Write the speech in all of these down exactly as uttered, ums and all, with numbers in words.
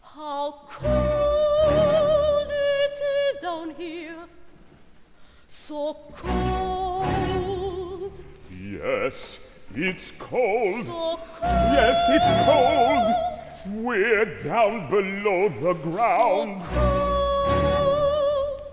How cold it is down here, so cold. Yes, it's cold. So cold. Yes, it's cold. We're down below the ground. So cold.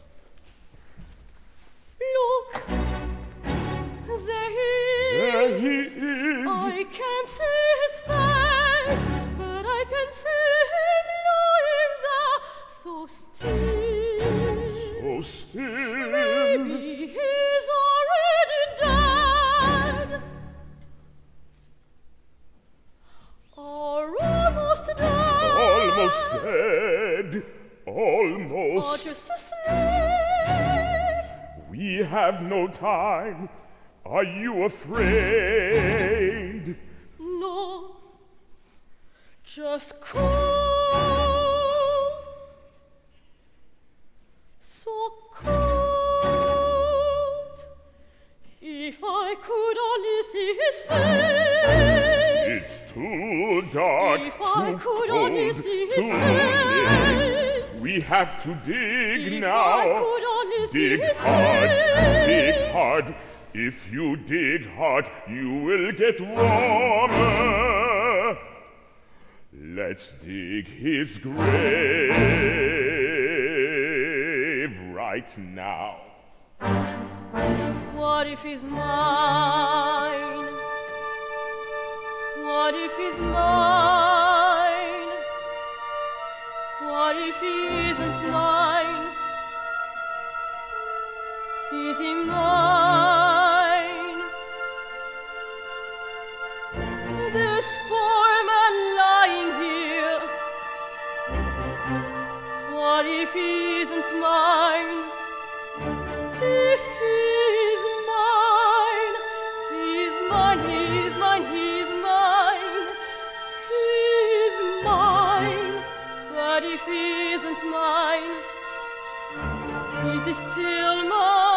Look, there he is. There he is. I can't see his face, but I can see him lying there so still. So still. Maybe he's already dead, or almost dead, Almost dead. or Almost. just asleep. We have no time. Are you afraid? No, just cold, so cold. If I could only see his face. It's too dark, If too I could cold, only see his too late. face. We have to dig If now. I could only see Dig his hard, face. dig hard. If you dig hard, you will get warmer. Let's dig his grave right now. What if he's mine? What if he's mine? What if he isn't mine? Is he mine? This poor man lying here. What if he isn't mine? If he's mine, he's mine, he's mine, he's mine, he's mine. But if he isn't mine, is he still mine?